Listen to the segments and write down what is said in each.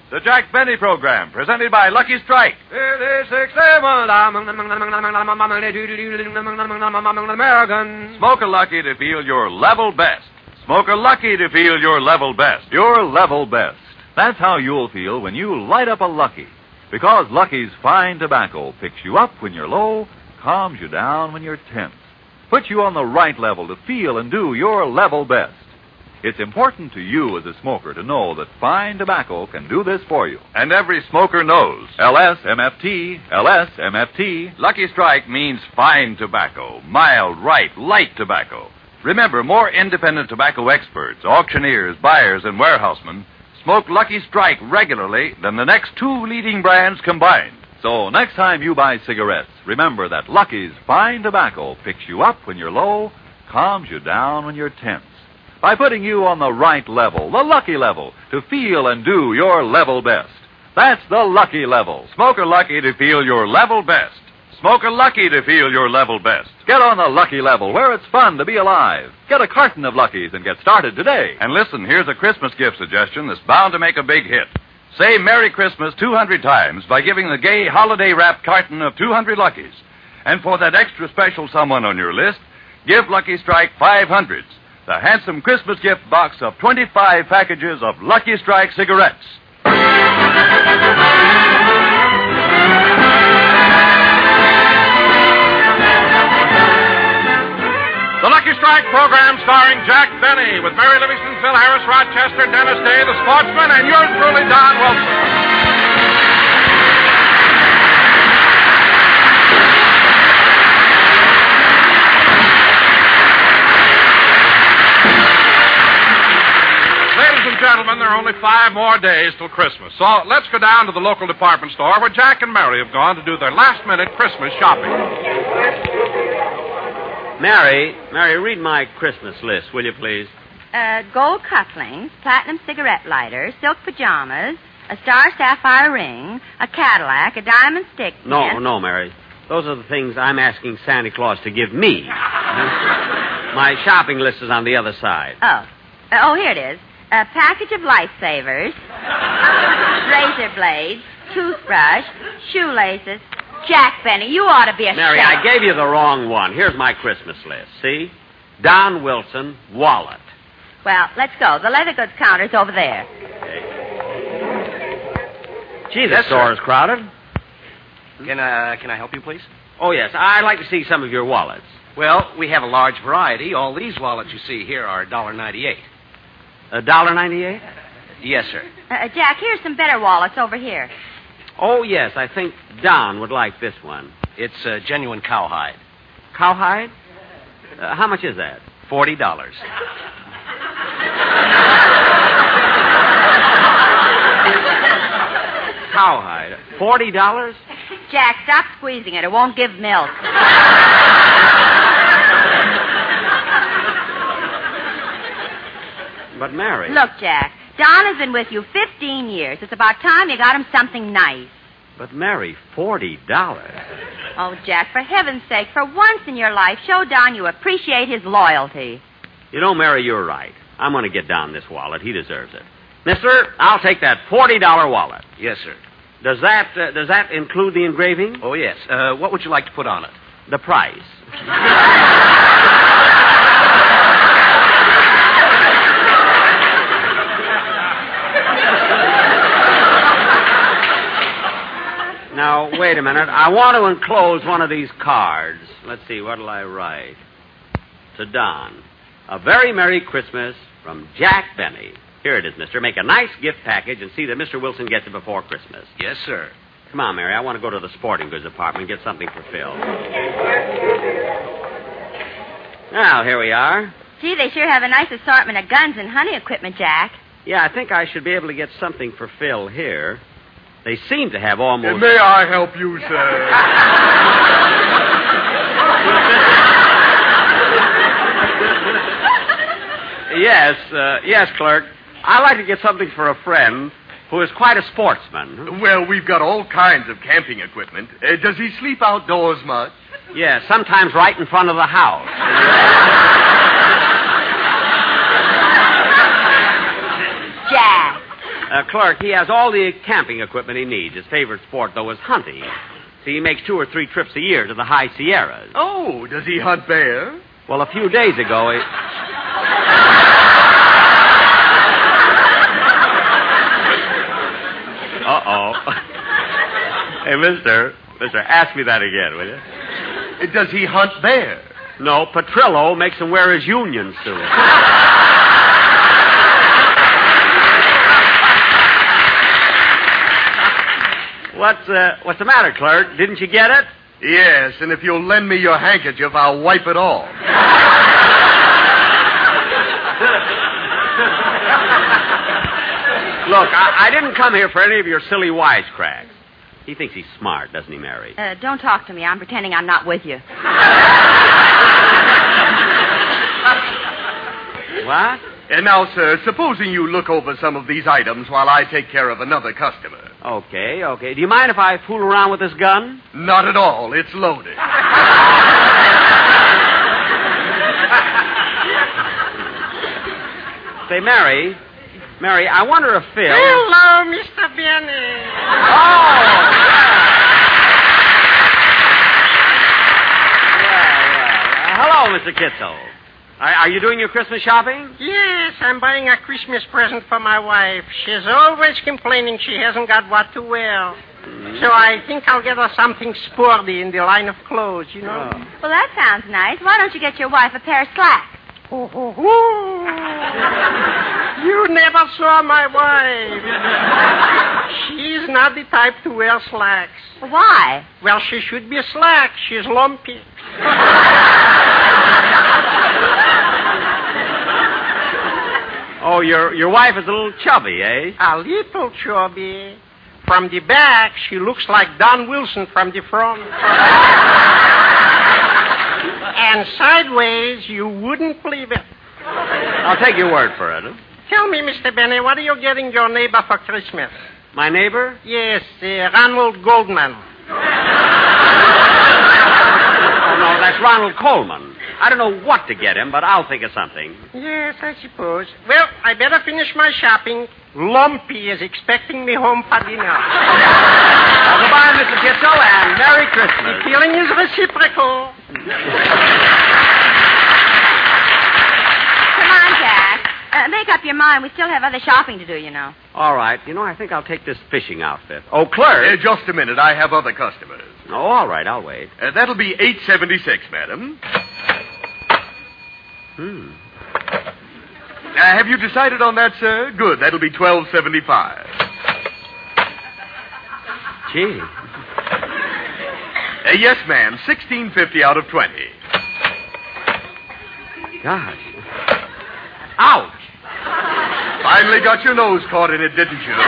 The Jack Benny Program, presented by Lucky Strike. American. Smoke a Lucky to feel your level best. Smoke a Lucky to feel your level best. Your level best. That's how you'll feel when you light up a Lucky. Because Lucky's fine tobacco picks you up when you're low, calms you down when you're tense, puts you on the right level to feel and do your level best. It's important to you as a smoker to know that fine tobacco can do this for you. And every smoker knows. LSMFT, LSMFT. Lucky Strike means fine tobacco, mild, ripe, light tobacco. Remember, more independent tobacco experts, auctioneers, buyers, and warehousemen smoke Lucky Strike regularly than the next two leading brands combined. So next time you buy cigarettes, remember that Lucky's fine tobacco picks you up when you're low, calms you down when you're tense, by putting you on the right level, the Lucky level, to feel and do your level best. That's the Lucky level. Smoke a Lucky to feel your level best. Smoke a Lucky to feel your level best. Get on the Lucky level, where it's fun to be alive. Get a carton of Luckies and get started today. And listen, here's a Christmas gift suggestion that's bound to make a big hit. Say Merry Christmas 200 times by giving the gay holiday-wrapped carton of 200 Luckies. And for that extra special someone on your list, give Lucky Strike 500s, the handsome Christmas gift box of 25 packages of Lucky Strike cigarettes. The Lucky Strike program starring Jack Benny with Mary Livingston, Phil Harris, Rochester, Dennis Day, the Sportsman, and yours truly, Don Wilson. Ladies and gentlemen, there are only 5 more days till Christmas. So let's go down to the local department store where Jack and Mary have gone to do their last-minute Christmas shopping. Mary, read my Christmas list, will you please? Gold cufflinks, platinum cigarette lighter, silk pajamas, a star sapphire ring, a Cadillac, a diamond stick. No, Mary. Those are the things I'm asking Santa Claus to give me. My shopping list is on the other side. Oh, here it is. A package of lifesavers, razor blades, toothbrush, shoelaces. Jack Benny, you ought to be ashamed. Mary, I gave you the wrong one. Here's my Christmas list. See? Don Wilson, wallet. Well, let's go. The leather goods counter's over there. Okay. Gee, the store is crowded. Can I help you, please? Oh, yes. I'd like to see some of your wallets. Well, we have a large variety. All these wallets you see here are $1.98. $1.98? Yes, sir. Jack, here's some better wallets over here. Oh, yes. I think Don would like this one. It's genuine cowhide. Cowhide? How much is that? $40. Cowhide. $40? Jack, stop squeezing it. It won't give milk. But, Mary... Look, Jack, Don has been with you 15 years. It's about time you got him something nice. But, Mary, $40. Oh, Jack, for heaven's sake, for once in your life, show Don you appreciate his loyalty. You know, Mary, you're right. I'm going to get Don this wallet. He deserves it. Mister, I'll take that $40 wallet. Yes, sir. Does that include the engraving? Oh, yes. What would you like to put on it? The price. Now, wait a minute. I want to enclose one of these cards. Let's see, what'll I write? To Don. A very Merry Christmas from Jack Benny. Here it is, mister. Make a nice gift package and see that Mr. Wilson gets it before Christmas. Yes, sir. Come on, Mary. I want to go to the sporting goods department and get something for Phil. Now, here we are. Gee, they sure have a nice assortment of guns and hunting equipment, Jack. Yeah, I think I should be able to get something for Phil here. They seem to have almost... May I help you, sir? Yes, clerk. I'd like to get something for a friend who is quite a sportsman. Well, we've got all kinds of camping equipment. Does he sleep outdoors much? Yes, sometimes right in front of the house. Jack. Clerk, he has all the camping equipment he needs. His favorite sport, though, is hunting. See, he makes 2 or 3 trips a year to the high Sierras. Oh, does he hunt bear? Well, a few days ago, he... Uh-oh. Hey, mister, ask me that again, will you? Does he hunt bear? No, Petrillo makes him wear his union suit. What's the matter, clerk? Didn't you get it? Yes, and if you'll lend me your handkerchief, I'll wipe it off. Look, I didn't come here for any of your silly wisecracks. He thinks he's smart, doesn't he, Mary? Don't talk to me. I'm pretending I'm not with you. What? And now, sir, supposing you look over some of these items while I take care of another customer. Okay. Do you mind if I fool around with this gun? Not at all. It's loaded. Say, Mary, I wonder if Phil... Hello, Mr. Benny. Oh! Hello, Mr. Kitzel. Are you doing your Christmas shopping? Yes, I'm buying a Christmas present for my wife. She's always complaining she hasn't got what to wear. So I think I'll get her something sporty in the line of clothes, you know. Oh. Well, that sounds nice. Why don't you get your wife a pair of slacks? You never saw my wife. She's not the type to wear slacks. Why? Well, she should be slack. She's lumpy. Oh, your wife is a little chubby, eh? A little chubby. From the back, she looks like Don Wilson from the front. And sideways, you wouldn't believe it. I'll take your word for it. Huh? Tell me, Mr. Benny, what are you getting your neighbor for Christmas? My neighbor? Yes, Ronald Goldman. Oh, no, that's Ronald Coleman. I don't know what to get him, but I'll think of something. Yes, I suppose. Well, I better finish my shopping. Lumpy is expecting me home for dinner. Well, goodbye, Mr. Kitzel, and Merry Christmas. The feeling is reciprocal. Come on, Jack. Make up your mind. We still have other shopping to do, you know. All right. I think I'll take this fishing outfit. Oh, clerk. Just a minute. I have other customers. Oh, all right. I'll wait. That'll be $8.76, madam. Have you decided on that, sir? Good. That'll be $12.75. Gee. Yes, ma'am. $16.50 out of 20. Gosh. Ouch. Finally got your nose caught in it, didn't you?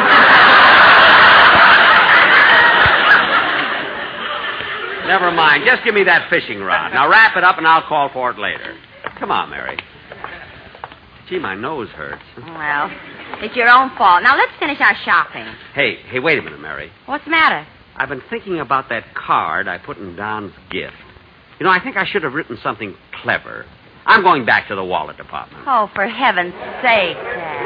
Never mind. Just give me that fishing rod. Now wrap it up and I'll call for it later. Come on, Mary. Gee, my nose hurts. Well, it's your own fault. Now, let's finish our shopping. Hey, wait a minute, Mary. What's the matter? I've been thinking about that card I put in Don's gift. I think I should have written something clever. I'm going back to the wallet department. Oh, for heaven's sake, Jack.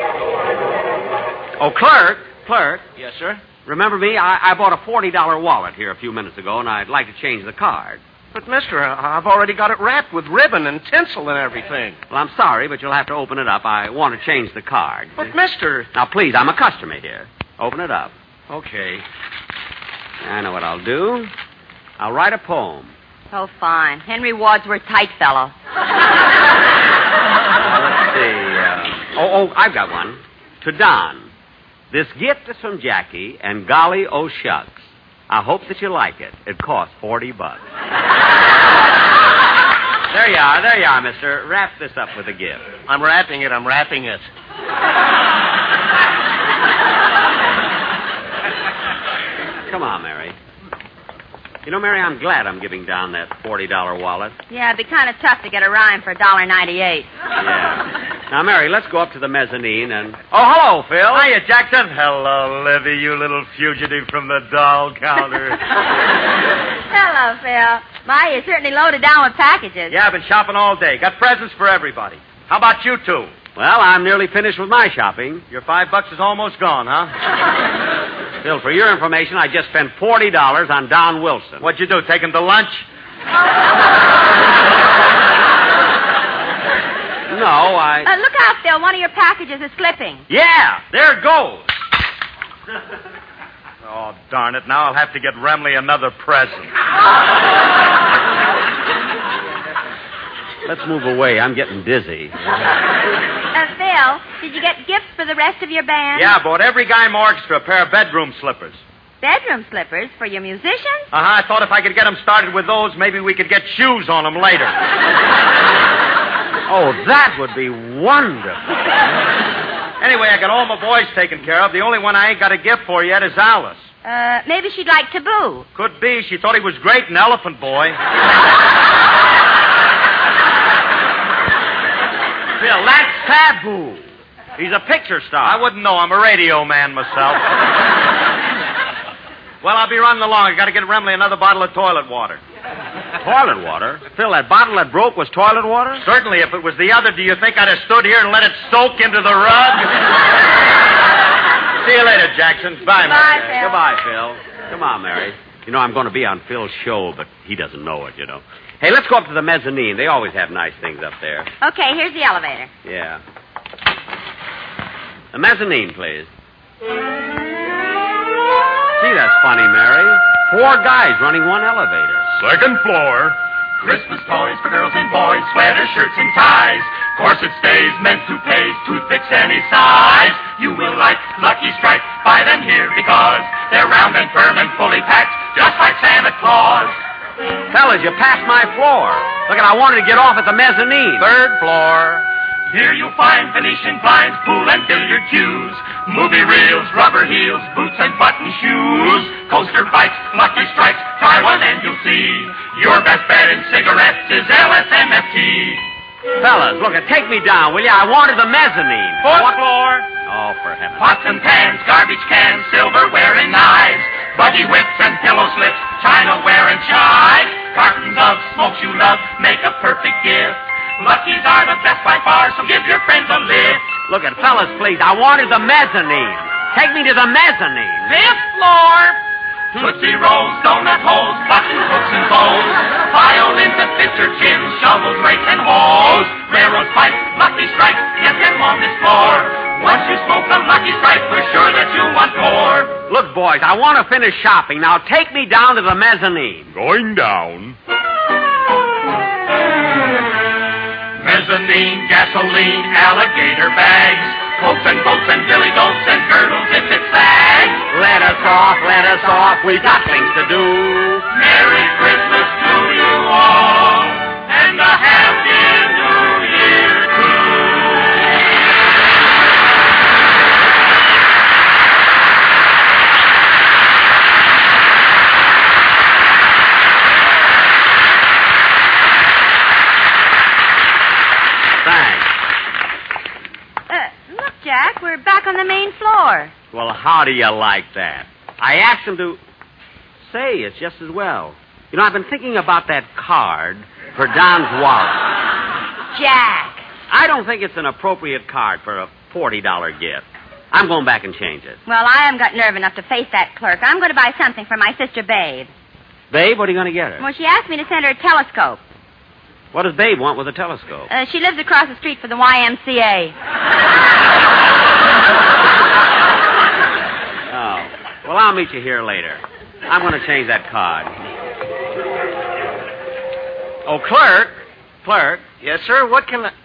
Oh, clerk. Yes, sir? Remember me? I bought a $40 wallet here a few minutes ago, and I'd like to change the card. But, mister, I've already got it wrapped with ribbon and tinsel and everything. Well, I'm sorry, but you'll have to open it up. I want to change the card. But, mister... Now, please, I'm a customer here. Open it up. Okay. I know what I'll do. I'll write a poem. Oh, fine. Henry Wadsworth Tightfellow. Let's see. I've got one. To Don. This gift is from Jackie, and golly, oh shucks. I hope that you like it. It costs $40. There you are, mister. Wrap this up with a gift. I'm wrapping it. Come on, Mary. Mary, I'm glad I'm giving Don that $40 wallet. Yeah, it'd be kind of tough to get a rhyme for $1.98. Yeah. Now, Mary, let's go up to the mezzanine and... Oh, hello, Phil. Hiya, Jackson. Hello, Livy, you little fugitive from the doll counter. Hello, Phil. My, you're certainly loaded down with packages. Yeah, I've been shopping all day. Got presents for everybody. How about you two? Well, I'm nearly finished with my shopping. Your $5 is almost gone, huh? Phil, for your information, I just spent $40 on Don Wilson. What'd you do, take him to lunch? No, Look out, Phil. One of your packages is slipping. Yeah, there it goes. Oh, darn it. Now I'll have to get Remley another present. Let's move away. I'm getting dizzy. Phil, did you get gifts for the rest of your band? Yeah, I bought every guy more extra a pair of bedroom slippers. Bedroom slippers for your musicians? I thought if I could get them started with those, maybe we could get shoes on them later. Oh, that would be wonderful. Anyway, I got all my boys taken care of. The only one I ain't got a gift for yet is Alice. Maybe she'd like Taboo. Could be. She thought he was great in Elephant Boy. Phil, that's Taboo. He's a picture star. I wouldn't know. I'm a radio man myself. Well, I'll be running along. I got to get Remley another bottle of toilet water. Toilet water? Phil, that bottle that broke was toilet water? Certainly. If it was the other, do you think I'd have stood here and let it soak into the rug? See you later, Jackson. Bye, Bye, Mary. Phil. Goodbye, Phil. Come on, Mary. You know, I'm going to be on Phil's show, but he doesn't know it, you know. Hey, let's go up to the mezzanine. They always have nice things up there. Okay, here's the elevator. Yeah. The mezzanine, please. Gee, that's funny, Mary. 4 guys running one elevator. Second floor. Christmas toys for girls and boys, sweaters, shirts, and ties. Corset stays, men's toupees, toothpicks any size. You will like Lucky Strike. Buy them here because they're round and firm and fully packed, just like Santa Claus. Fellas, you passed my floor. Look, I wanted to get off at the mezzanine. 3rd floor. Here you'll find Venetian blinds, pool and billiard cues, movie reels, rubber heels, boots and button shoes, coaster bikes, Lucky Strikes. Try one and you'll see your best bet in cigarettes is LSMFT. Fellas, look, take me down, will you? I wanted the mezzanine. 4th floor. Oh, for heaven's sake. Pots and pans, garbage cans, silverware and knives, buggy whips and pillow slips, chinaware and chives, cartons of smokes you love make a perfect gift. Luckies are the best by far, so give your friends a lift. Look at fellas, please. I wanted the mezzanine. Take me to the mezzanine. 5th floor. Tootsie Rolls, donut holes, button hooks and bows, violins and pitcher chins, shovels, rakes and hoes, railroad pipes, Lucky Strikes, get them on this floor. Once you smoke a Lucky Strike, we're sure that you want more. Look, boys, I want to finish shopping. Now take me down to the mezzanine. Going down. Mezzanine, gasoline, alligator bags, coats and boats and billy goats and girdles if it sags. Let us off, we got things to do. Merry Christmas to you all, and a Happy New Year Thanks. Look, Jack, we're back on the main floor. Well, how do you like that? I asked him to... Say, it's just as well. You know, I've been thinking about that card for Don's wallet. Jack. I don't think it's an appropriate card for a $40 gift. I'm going back and change it. Well, I haven't got nerve enough to face that clerk. I'm going to buy something for my sister, Babe. Babe, what are you going to get her? Well, she asked me to send her a telescope. What does Babe want with a telescope? She lives across the street from the YMCA. Oh. Well, I'll meet you here later. I'm going to change that card. Oh, clerk. Clerk. Yes, sir. What can I...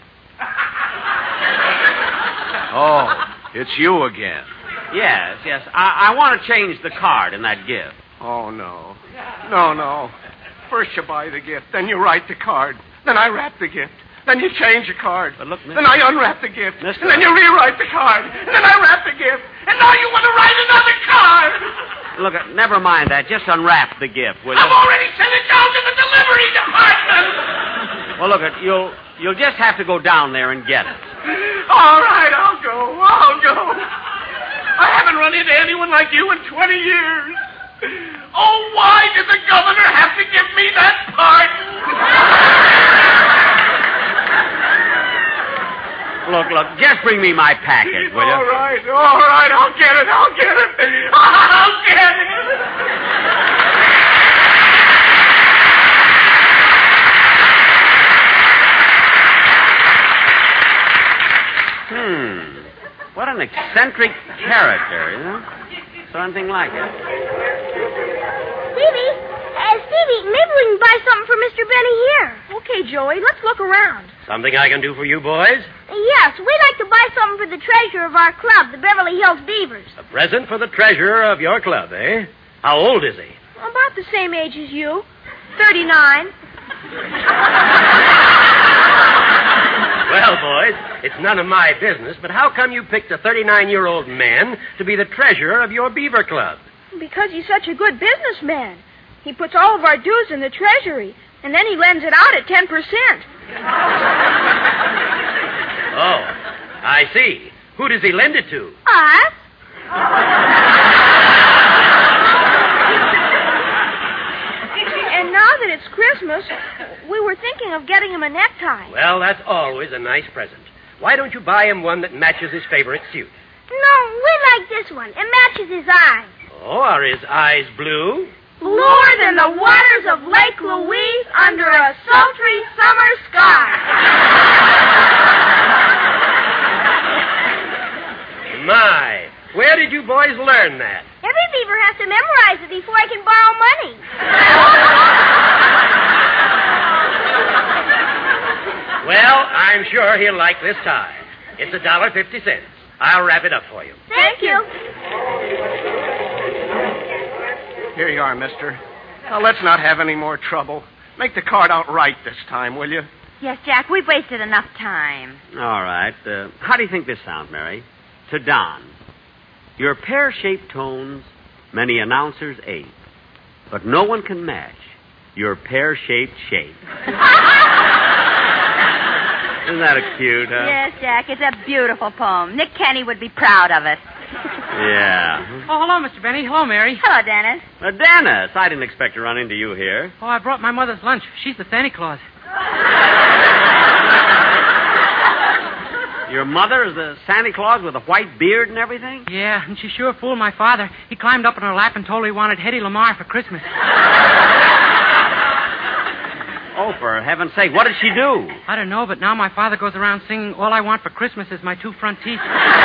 Oh, it's you again. Yes. I want to change the card in that gift. Oh, no. No. First you buy the gift, then you write the card, then I wrap the gift, then you change the card. But look, then I unwrap the gift, Mister. and then you rewrite the card, and then I wrap the gift, and now you want to write another card. Look, never mind that. Just unwrap the gift, will you? I've already sent it down to the delivery department. Well, look, you'll just have to go down there and get it. All right, I'll go. I haven't run into anyone like you in 20 years. Oh, why did the governor have to give me that pardon? Look, just bring me my package, will you? All right, I'll get it. I'll get it. What an eccentric character, you know? Something like it. Stevie, maybe we can buy something for Mr. Benny here. Okay, Joey, let's look around. Something I can do for you boys? Yes, we'd like to buy something for the treasurer of our club, the Beverly Hills Beavers. A present for the treasurer of your club, eh? How old is he? About the same age as you. 39. Well, boys, it's none of my business, but how come you picked a 39-year-old man to be the treasurer of your beaver club? Because he's such a good businessman. He puts all of our dues in the treasury, and then he lends it out at 10%. Oh, I see. Who does he lend it to? Us? And now that it's Christmas, we were thinking of getting him a necktie. Well, that's always a nice present. Why don't you buy him one that matches his favorite suit? No, we like this one. It matches his eyes. Oh, are his eyes blue? Bluer than the waters of Lake Louise under a sultry summer sky. My, where did you boys learn that? Every beaver has to memorize it before I can borrow money. Well, I'm sure he'll like this tie. It's $1.50. I'll wrap it up for you. Thank you. Here you are, mister. Now, let's not have any more trouble. Make the card out right this time, will you? Yes, Jack, we've wasted enough time. All right. How do you think this sounds, Mary? To Don. Your pear-shaped tones, many announcers ape, but no one can match your pear-shaped shape. Isn't that cute, huh? Yes, Jack, it's a beautiful poem. Nick Kenny would be proud of it. Yeah. Oh, hello, Mr. Benny. Hello, Mary. Hello, Dennis. Dennis, I didn't expect to run into you here. Oh, I brought my mother's lunch. She's the Santa Claus. Your mother is the Santa Claus with a white beard and everything? Yeah, and she sure fooled my father. He climbed up in her lap and told her he wanted Hedy Lamarr for Christmas. Oh, for heaven's sake, what did she do? I don't know, but now my father goes around singing, "All I want for Christmas is my 2 front teeth."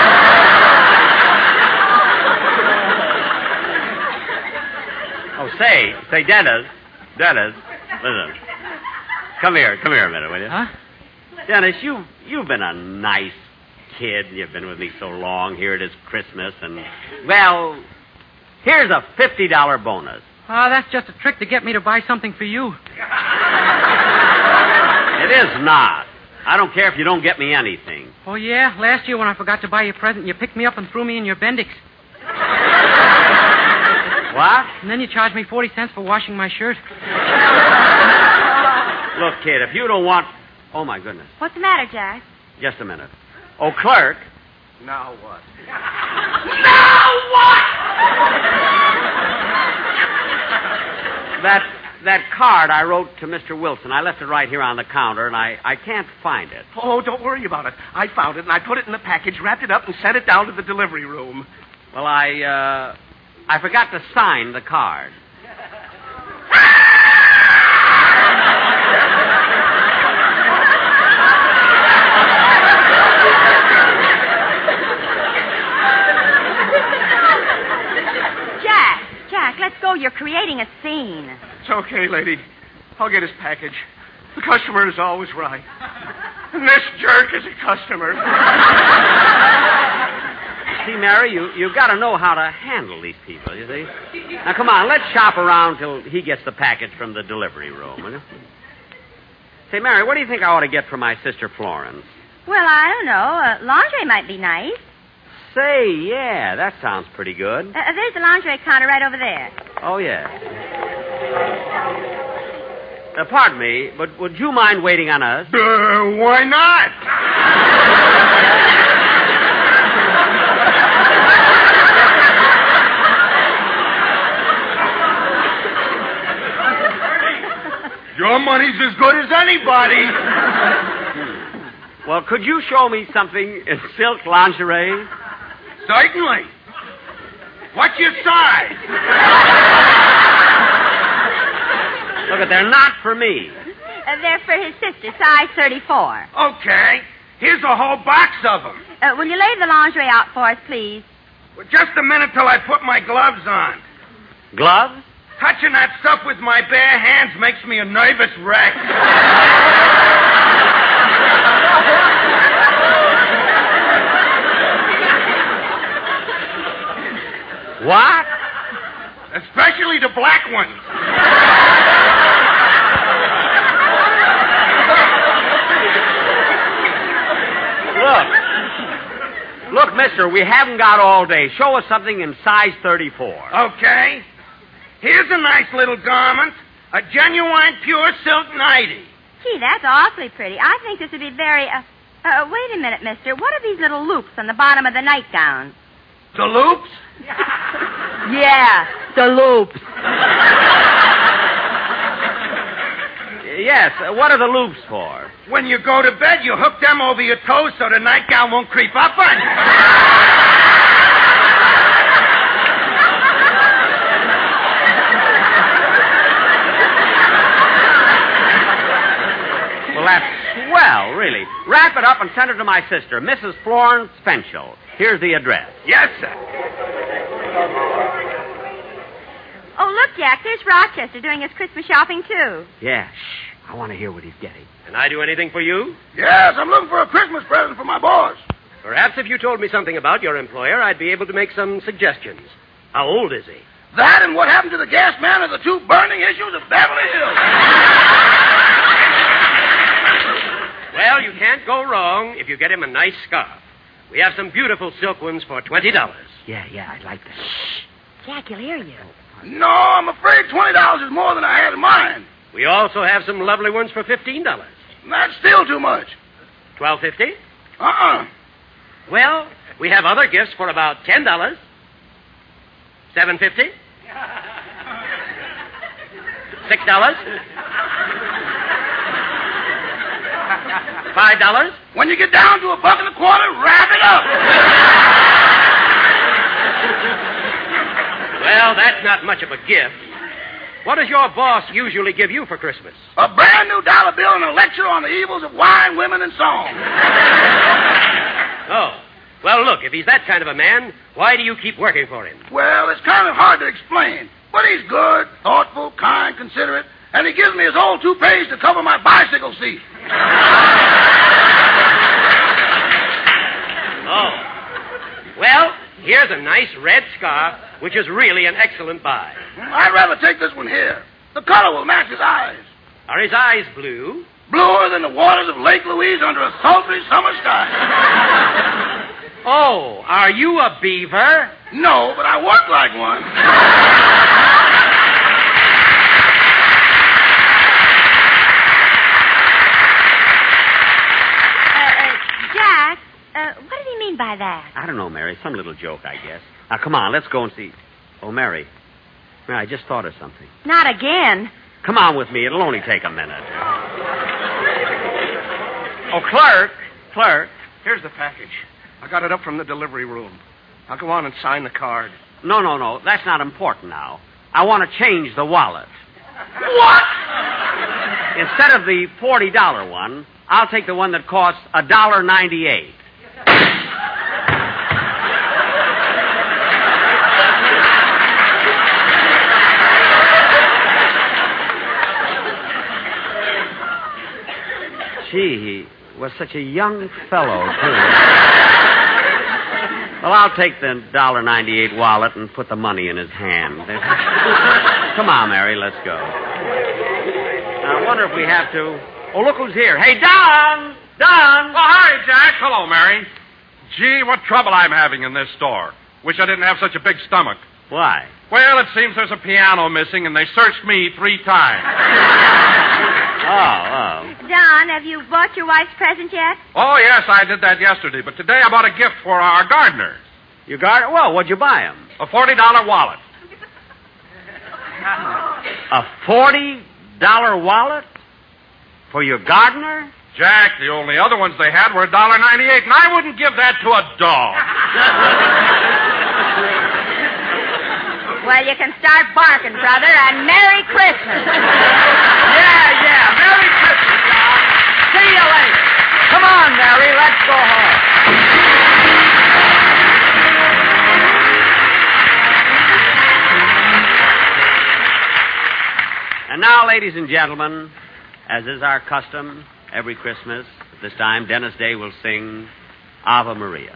Oh, say, Dennis, listen. Come here a minute, will you? Huh? Dennis, you've been a nice kid. You've been with me so long. Here it is Christmas, and, well, here's a $50 bonus. Oh, that's just a trick to get me to buy something for you. It is not. I don't care if you don't get me anything. Oh, yeah? Last year when I forgot to buy you a present, you picked me up and threw me in your Bendix. What? And then you charged me 40 cents for washing my shirt. Look, kid, if you don't want... Oh, my goodness. What's the matter, Jack? Just a minute. Oh, clerk. Now what? That card I wrote to Mr. Wilson, I left it right here on the counter, and I can't find it. Oh, don't worry about it. I found it, and I put it in the package, wrapped it up, and sent it down to the delivery room. Well, I forgot to sign the card. Jack, let's go. You're creating a scene. It's okay, lady. I'll get his package. The customer is always right. And this jerk is a customer. See, Mary, you've got to know how to handle these people, you see. Now, come on, let's shop around till he gets the package from the delivery room, will you? Say, Mary, what do you think I ought to get for my sister Florence? Well, I don't know. Lingerie might be nice. Say, yeah, that sounds pretty good. There's the lingerie counter right over there. Oh, yeah. Pardon me, but would you mind waiting on us? Why not? Your money's as good as anybody. Well, could you show me something in silk lingerie? Certainly. What's your size? Look, they're not for me. They're for his sister, size 34. Okay. Here's a whole box of them. Will you lay the lingerie out for us, please? Well, just a minute till I put my gloves on. Gloves? Touching that stuff with my bare hands makes me a nervous wreck. What? Especially the black ones. Look, mister, we haven't got all day. Show us something in size 34. Okay. Here's a nice little garment. A genuine pure silk nightie. Gee, that's awfully pretty. I think this would be very... wait a minute, mister. What are these little loops on the bottom of the nightgown? The loops? Yeah, the loops. Yes, what are the loops for? When you go to bed, you hook them over your toes so the nightgown won't creep up on you. Well, that's swell, really. Wrap it up and send it to my sister, Mrs. Florence Fenchel. Here's the address. Yes, sir. Oh, look, Jack, there's Rochester doing his Christmas shopping, too. Yeah, shh. I want to hear what he's getting. Can I do anything for you? Yes, I'm looking for a Christmas present for my boss. Perhaps if you told me something about your employer, I'd be able to make some suggestions. How old is he? That and what happened to the gas man are the two burning issues of Beverly Hills. Well, you can't go wrong if you get him a nice scarf. We have some beautiful silk ones for $20. Yeah, I'd like that. Shh. Jack, he'll hear you. No, I'm afraid $20 is more than I had in mind. We also have some lovely ones for $15. That's still too much. $12.50? Well, we have other gifts for about $10. $7.50? $6? $5? When you get down to $1.25, wrap it up. Well, that's not much of a gift. What does your boss usually give you for Christmas? A brand new dollar bill and a lecture on the evils of wine, women, and song. Oh. Well, look, if he's that kind of a man, why do you keep working for him? Well, it's kind of hard to explain. But he's good, thoughtful, kind, considerate, and he gives me his old toupees to cover my bicycle seat. Oh. Well, here's a nice red scarf, which is really an excellent buy. I'd rather take this one here. The color will match his eyes. Are his eyes blue? Bluer than the waters of Lake Louise under a sultry summer sky. Oh, are you a beaver? No, but I work like one. Jack, what did he mean by that? I don't know, Mary. Some little joke, I guess. Now, come on, let's go and see. Oh, Mary. I just thought of something. Not again. Come on with me. It'll only take a minute. Oh, clerk. Here's the package. I got it up from the delivery room. I'll go on and sign the card. No. That's not important now. I want to change the wallet. What? Instead of the $40 one, I'll take the one that costs $1.98. Gee, he was such a young fellow, too. Well, I'll take the $1.98 wallet and put the money in his hand. Come on, Mary, let's go. Now, I wonder if we have to... Oh, look who's here. Hey, Don! Oh, hi, Jack. Hello, Mary. Gee, what trouble I'm having in this store. Wish I didn't have such a big stomach. Why? Well, it seems there's a piano missing, and they searched me 3 times. Oh. Don, have you bought your wife's present yet? Oh, yes, I did that yesterday, but today I bought a gift for our gardener. Your gardener? Well, what'd you buy him? A $40 wallet. A $40 wallet? For your gardener? Jack, the only other ones they had were $1.98, and I wouldn't give that to a dog. Well, you can start barking, brother, and Merry Christmas. Yeah. Merry Christmas, John. See you later. Come on, Mary, let's go home. And now, ladies and gentlemen, as is our custom every Christmas, at this time, Dennis Day will sing Ave Maria.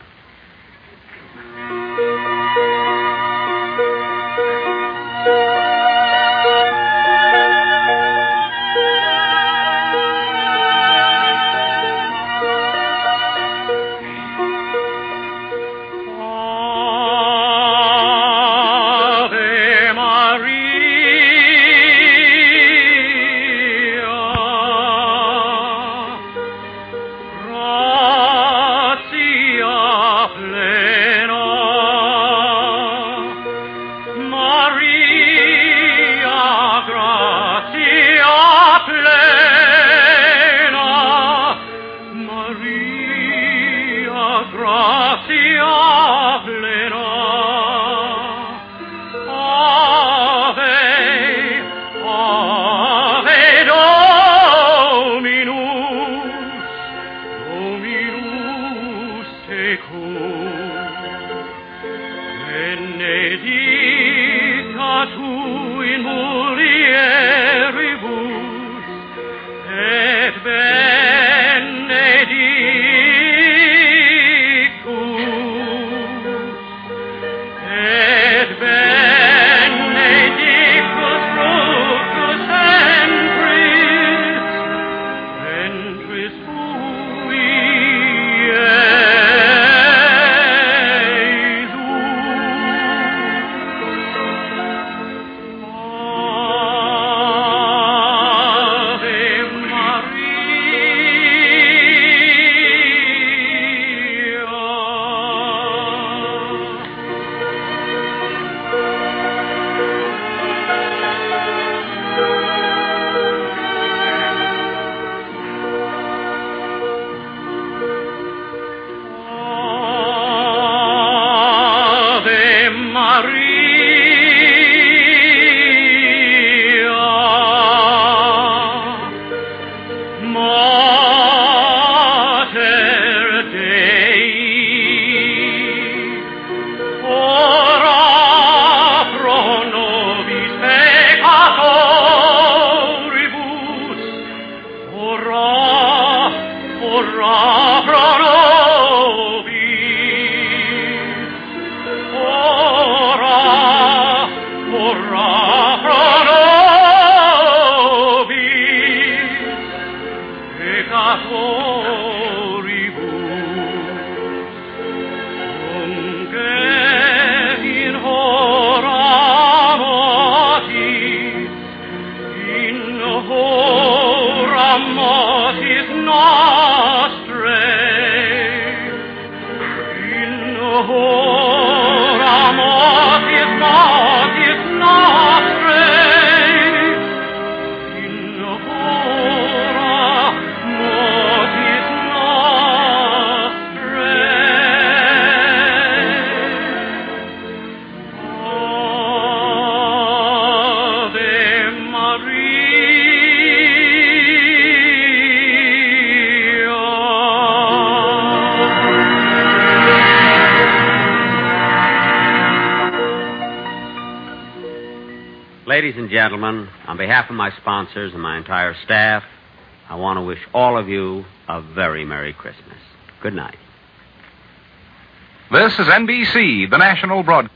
Ladies and gentlemen, on behalf of my sponsors and my entire staff, I want to wish all of you a very Merry Christmas. Good night. This is NBC, the national broadcast.